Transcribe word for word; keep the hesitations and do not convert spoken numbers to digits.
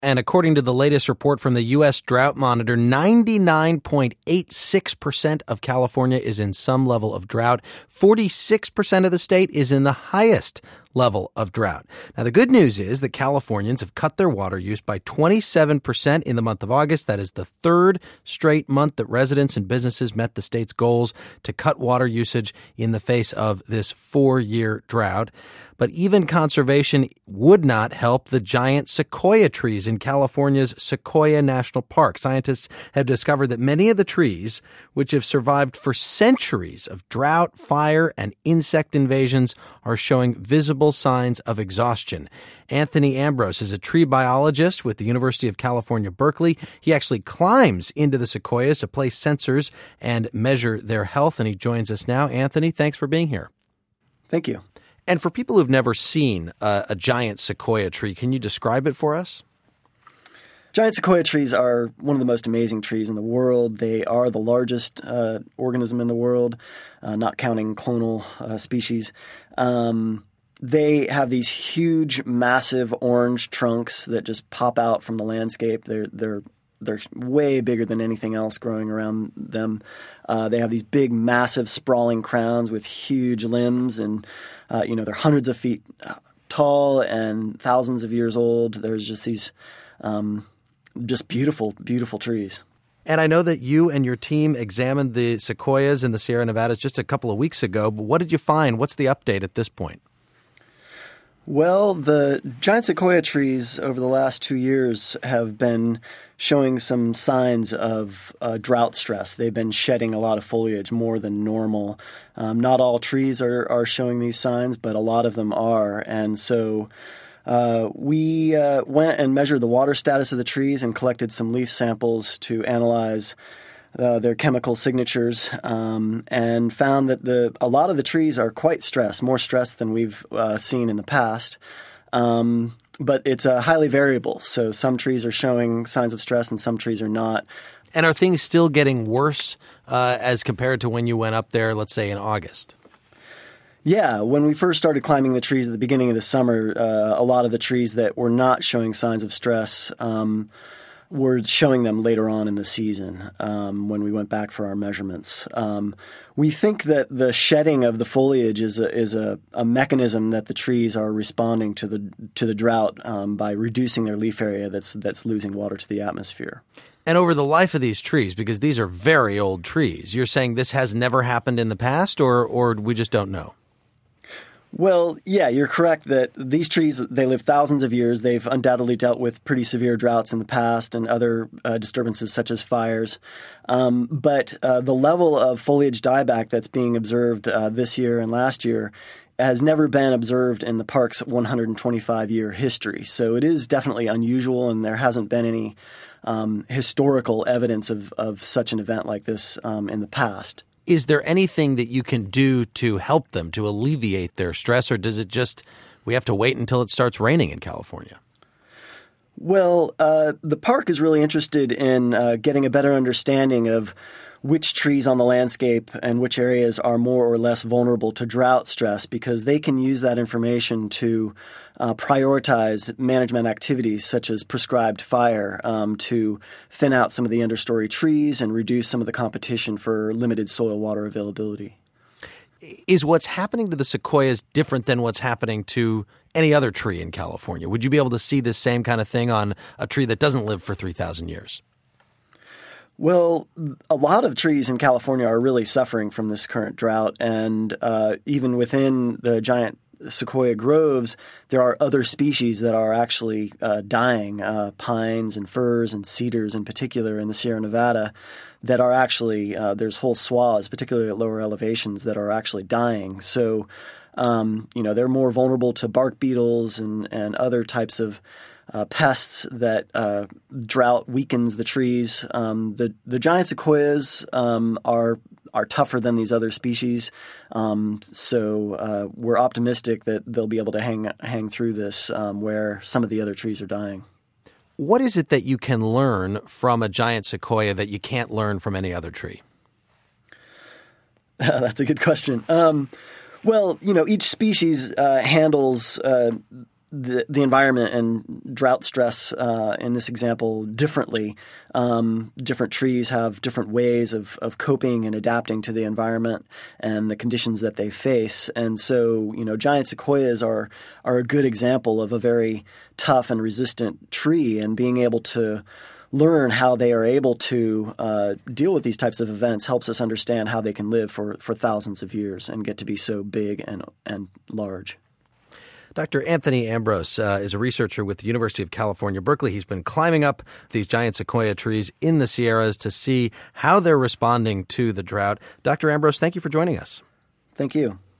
And according to the latest report from the U S Drought Monitor, ninety-nine point eight six percent of California is in some level of drought. forty-six percent of the state is in the highest level of drought. Now, the good news is that Californians have cut their water use by twenty-seven percent in the month of August. That is the third straight month that residents and businesses met the state's goals to cut water usage in the face of this four-year drought. But even conservation would not help the giant sequoia trees in California's Sequoia National Park. Scientists have discovered that many of the trees, which have survived for centuries of drought, fire, and insect invasions, are showing visible signs of exhaustion. Anthony Ambrose is a tree biologist with the University of California, Berkeley. He actually climbs into the sequoias to place sensors and measure their health, and he joins us now. Anthony, thanks for being here. Thank you. And for people who've never seen a, a giant sequoia tree, can you describe it for us? Giant sequoia trees are one of the most amazing trees in the world. They are the largest uh, organism in the world, uh, not counting clonal uh, species. Um, they have these huge, massive orange trunks that just pop out from the landscape. They're they're They're way bigger than anything else growing around them. Uh, they have these big, massive, sprawling crowns with huge limbs, and uh, you know they're hundreds of feet tall and thousands of years old. There's just these um, just beautiful, beautiful trees. And I know that you and your team examined the sequoias in the Sierra Nevadas just a couple of weeks ago. But what did you find? What's the update at this point? Well, the giant sequoia trees over the last two years have been showing some signs of uh, drought stress. They've been shedding a lot of foliage, more than normal. Um, not all trees are, are showing these signs, but a lot of them are. And so uh, we uh, went and measured the water status of the trees and collected some leaf samples to analyze Uh, their chemical signatures, um, and found that the a lot of the trees are quite stressed, more stressed than we've uh, seen in the past. Um, but it's uh, highly variable. So some trees are showing signs of stress and some trees are not. And are things still getting worse uh, as compared to when you went up there, let's say in August? Yeah, when we first started climbing the trees at the beginning of the summer, uh, a lot of the trees that were not showing signs of stress um, were showing them later on in the season um, when we went back for our measurements. Um, we think that the shedding of the foliage is a, is a, a mechanism that the trees are responding to the to the drought um, by reducing their leaf area that's that's losing water to the atmosphere. And over the life of these trees, because these are very old trees, you're saying this has never happened in the past, or or we just don't know? Well, yeah, you're correct that these trees, they live thousands of years. They've undoubtedly dealt with pretty severe droughts in the past and other uh, disturbances such as fires. Um, but uh, the level of foliage dieback that's being observed uh, this year and last year has never been observed in the park's one hundred twenty-five year history. So it is definitely unusual, and there hasn't been any um, historical evidence of, of such an event like this um, in the past. Is there anything that you can do to help them, to alleviate their stress, or does it just, we have to wait until it starts raining in California? Well, uh, the park is really interested in uh, getting a better understanding of which trees on the landscape and which areas are more or less vulnerable to drought stress, because they can use that information to uh, prioritize management activities such as prescribed fire um, to thin out some of the understory trees and reduce some of the competition for limited soil water availability. Is what's happening to the sequoias different than what's happening to any other tree in California? Would you be able to see this same kind of thing on a tree that doesn't live for three thousand years? Well, a lot of trees in California are really suffering from this current drought, and uh, even within the giant sequoia groves, there are other species that are actually uh, dying, uh, pines and firs and cedars in particular in the Sierra Nevada, that are actually, uh, there's whole swaths, particularly at lower elevations, that are actually dying. So, um, you know, they're more vulnerable to bark beetles and, and other types of Uh, pests that uh, drought weakens the trees. Um, the the giant sequoias um, are are tougher than these other species, um, so uh, we're optimistic that they'll be able to hang hang through this um, where some of the other trees are dying. What is it that you can learn from a giant sequoia that you can't learn from any other tree? That's a good question. Um, well, you know, each species uh, handles uh, the, the environment and drought stress uh, in this example differently. Um, different trees have different ways of, of coping and adapting to the environment and the conditions that they face. And so, you know, giant sequoias are are a good example of a very tough and resistant tree, and being able to learn how they are able to uh, deal with these types of events helps us understand how they can live for, for thousands of years and get to be so big and and large. Doctor Anthony Ambrose uh, is a researcher with the University of California, Berkeley. He's been climbing up these giant sequoia trees in the Sierras to see how they're responding to the drought. Doctor Ambrose, thank you for joining us. Thank you.